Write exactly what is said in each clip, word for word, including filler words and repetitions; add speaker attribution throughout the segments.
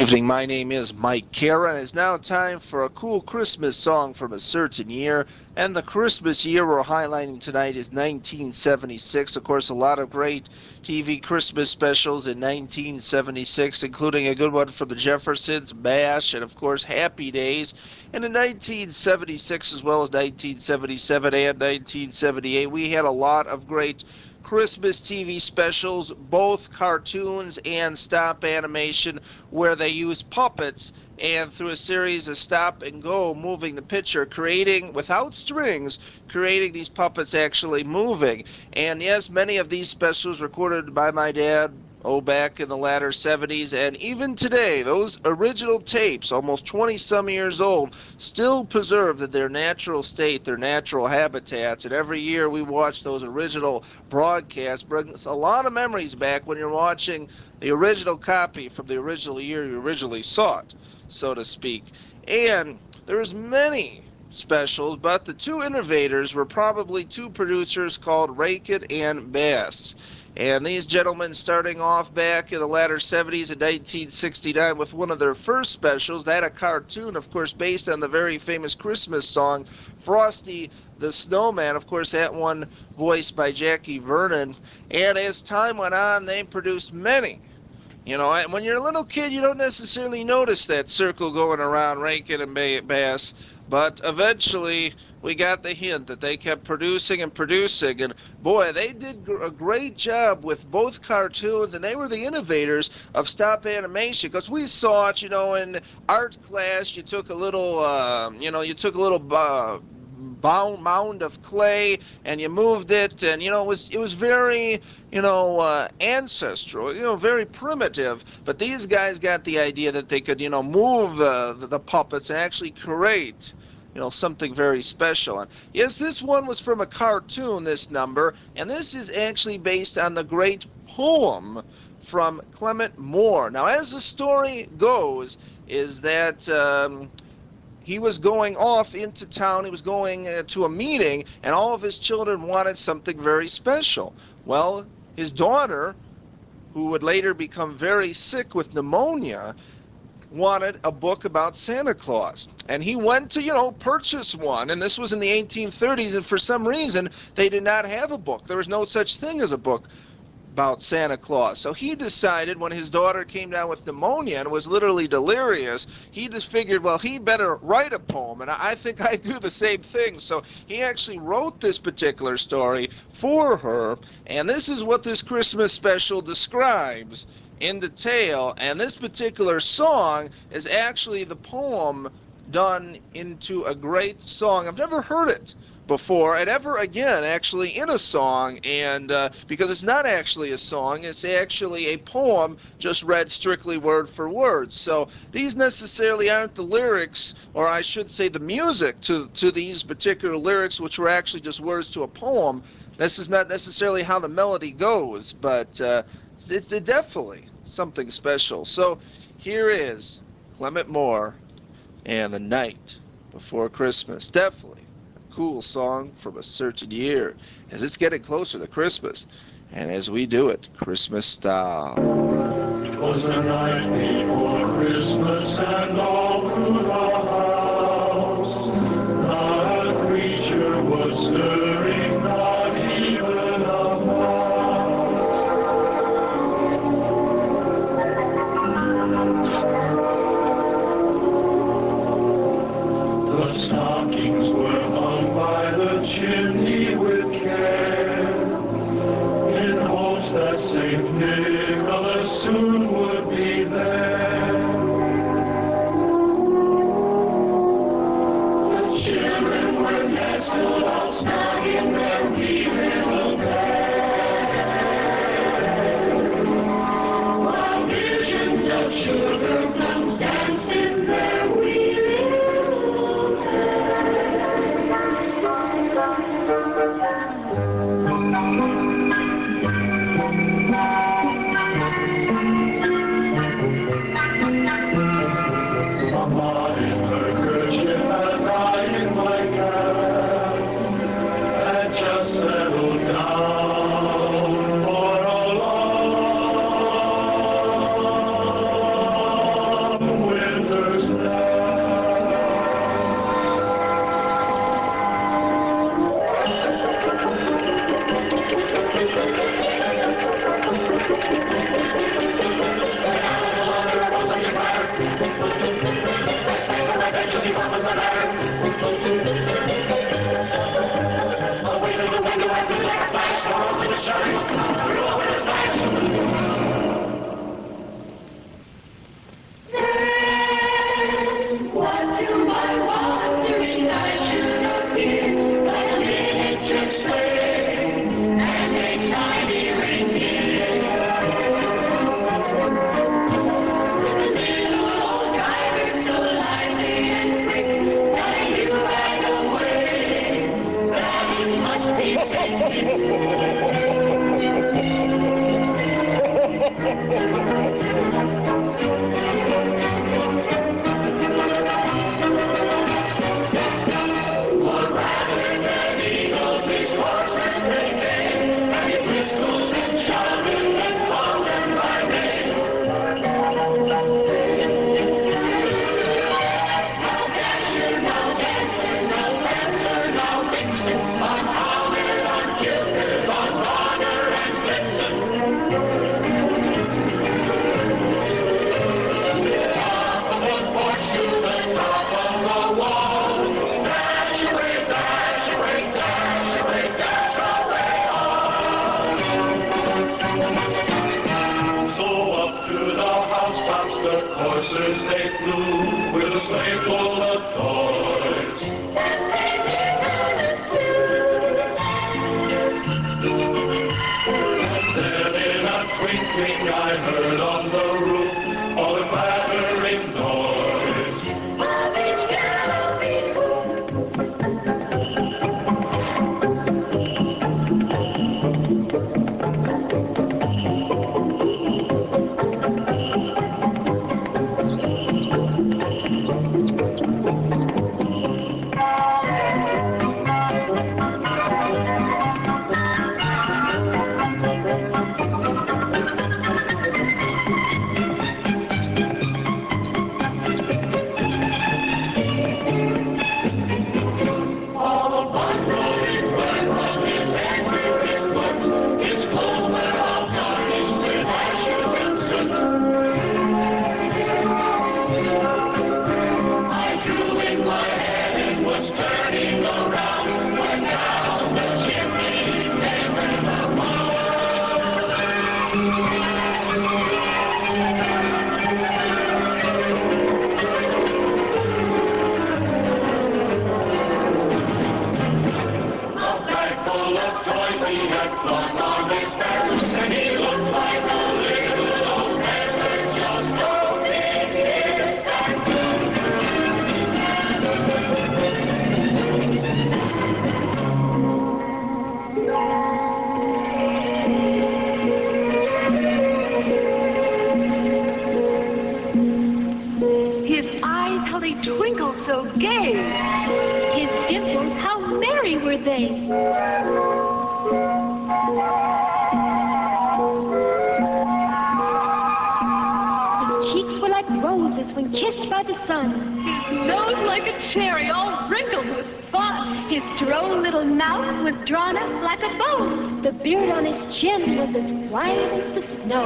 Speaker 1: Evening, my name is Mike Kara, and it's now time for a cool Christmas song from a certain year. And the Christmas year we're highlighting tonight is nineteen seventy-six. Of course, a lot of great T V Christmas specials in nineteen seventy-six, including a good one from the Jeffersons, MASH, and of course Happy Days. And in nineteen seventy-six, as well as nineteen seventy-seven and nineteen seventy-eight, we had a lot of great Christmas T V specials, both cartoons and stop animation, where they use puppets and through a series of stop and go moving the picture, creating, without strings, creating these puppets actually moving. And yes, many of these specials recorded by my dad, oh, back in the latter seventies, and even today, those original tapes, almost twenty some years old, still preserved in their natural state, their natural habitats. And every year we watch those original broadcasts, brings a lot of memories back when you're watching the original copy from the original year you originally saw it, so to speak. And there's many specials, but the two innovators were probably two producers called Rankin and Bass. And these gentlemen, starting off back in the latter seventies in nineteen sixty-nine with one of their first specials, that a cartoon, of course, based on the very famous Christmas song, Frosty the Snowman, of course, that one voiced by Jackie Vernon. And as time went on, they produced many. You know, when you're a little kid, you don't necessarily notice that circle going around Rankin and Bass, but eventually we got the hint that they kept producing and producing, and boy, they did a great job with both cartoons, and they were the innovators of stop animation, because we saw it, you know, in art class. You took a little, uh, you know, you took a little uh, bound mound of clay and you moved it, and you know it was it was very you know uh, ancestral, you know very primitive. But these guys got the idea that they could you know move uh, the, the puppets and actually create you know something very special. And yes, this one was from a cartoon, this number, and this is actually based on the great poem from Clement Moore. Now, as the story goes, is that um, he was going off into town. He was going uh, to a meeting, and all of his children wanted something very special. Well, his daughter, who would later become very sick with pneumonia, wanted a book about Santa Claus. And he went to, you know, purchase one. And this was in the eighteen thirties, and for some reason, they did not have a book. There was no such thing as a book about Santa Claus. So he decided, when his daughter came down with pneumonia and was literally delirious, he just figured, well, he better write a poem, and I think I'd do the same thing. So he actually wrote this particular story for her, and this is what this Christmas special describes in detail. And this particular song is actually the poem done into a great song. I've never heard it before, and ever again, actually, in a song. And uh, because it's not actually a song, it's actually a poem just read strictly word for word. So these necessarily aren't the lyrics, or I should say the music to, to these particular lyrics, which were actually just words to a poem. This is not necessarily how the melody goes, but uh, it's definitely something special. So here is Clement Moore and The Night Before Christmas. Definitely a cool song from a certain year, as it's getting closer to Christmas, and as we do it Christmas style.
Speaker 2: 'Twas the night before Christmas, and all through the house not a creature was stirring, not even a mouse. The stockings were hung by the chimney with care, in hopes that Saint Nicholas soon would be there. The children were nestled all snug in their wee little bed, while visions of sugar plums danced in their wee little heads. the coursers they flew with a sleigh full of toys. And reindeer colors too. And then in a twinkling I heard on the roof all the clattering noise of each galloping hoof.
Speaker 3: His eyes, how they twinkled so gay. His dimples, how merry were they. His cheeks were like roses when kissed by the sun. His nose like a cherry, all wrinkled with fun. His droll little mouth was drawn up like a bow. The beard on his chin was as white as the snow.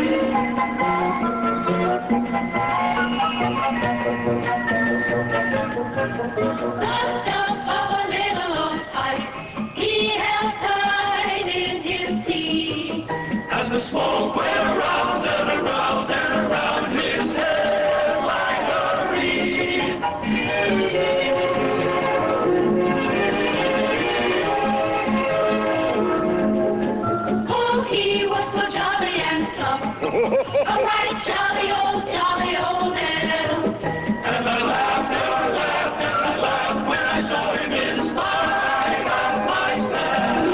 Speaker 2: The stump of a little old pipe he held tight in his teeth. As the smoke went around and around and around his head like a wreath. Oh, he was so jolly and tough, a right jolly old, jolly old elf. And I laughed and I laughed and I laughed when I saw him in spite of myself.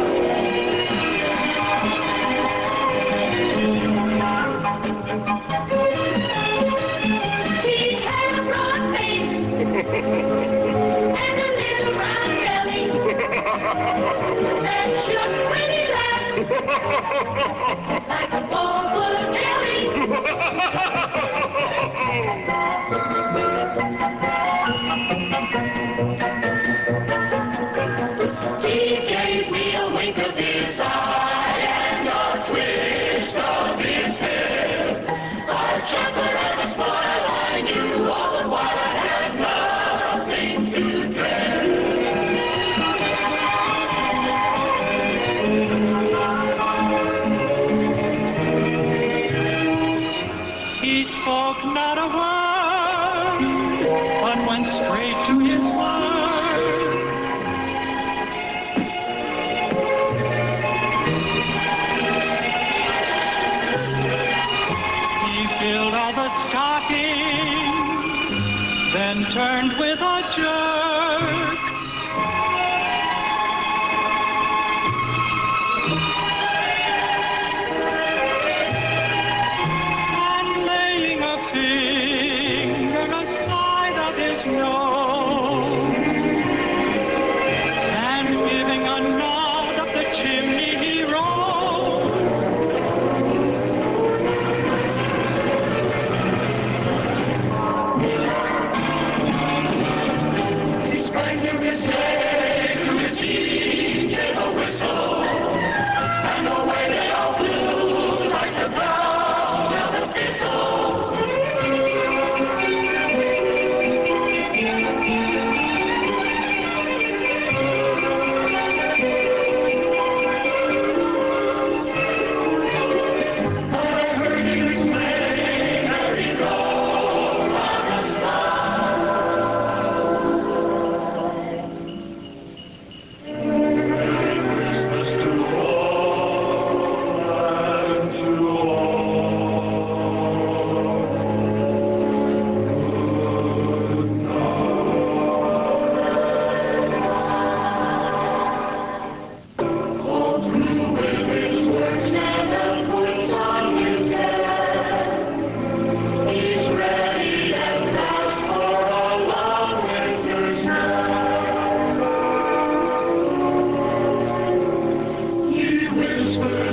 Speaker 2: He had a broad face and a little round belly that shook when he laughed like a bowl full of jelly. He gave me a wink of his eye and a twist of his head. A chuckle and a smile I knew all the while I had nothing to dread. He spoke not a word, but went straight to his work. He filled all the stockings, then turned with a jerk. And laying a finger aside of his nose, and giving a nod up the chimney he rose. whispered